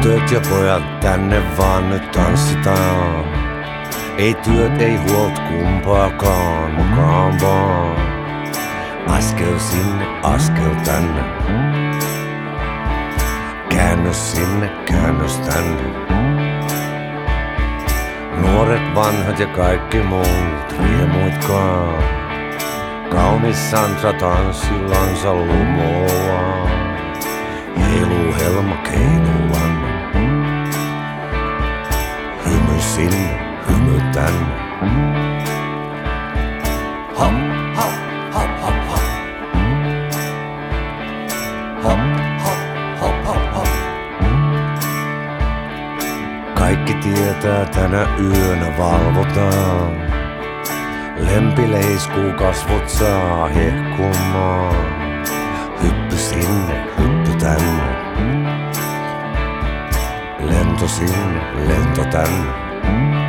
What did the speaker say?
Tytöt ja pojat tänne vaan nyt tanssitaan. Ei työt, ei huolt kumpaakaan mukaan vaan. Askel sinne, askel tänne. Käännös sinne, käännös tänne. Nuoret, vanhat ja kaikki muut riemuitkaan. Kaunis Sandra tanssillansa lumoaa. Heiluu helma keinulan. Hymy sinne, hymy tänne. Hop, hop, hop, hop, hop. Hop, hop, hop, hop, hop. Kaikki tietää, tänä yönä valvotaan. Lempi leiskuu, kasvot saa hehkumaan. Hyppy sinne, hyppy tänne. Lento sinne, lento tänne.